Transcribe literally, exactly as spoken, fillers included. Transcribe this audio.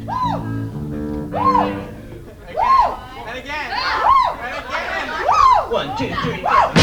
Again, and again, and again. One, two, three, four.